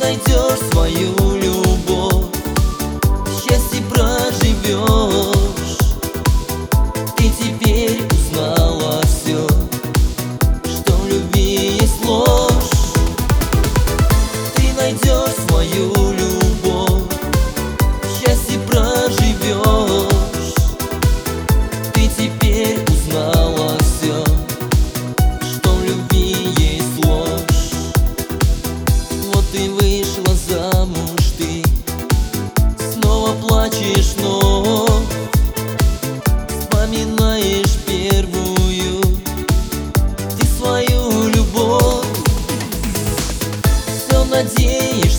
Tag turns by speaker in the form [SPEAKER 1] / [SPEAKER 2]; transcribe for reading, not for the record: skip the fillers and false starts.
[SPEAKER 1] найдешь свою любовь, счастье проживешь. Ты теперь узнала все, что в любви есть ложь. Ты найдешь свою любовь, счастье проживешь. Ты теперь узнала все, что в любви есть ложь. Вот ты вышла замуж, ты снова плачешь, но вспоминаешь первую, ты свою любовь. Все надеешься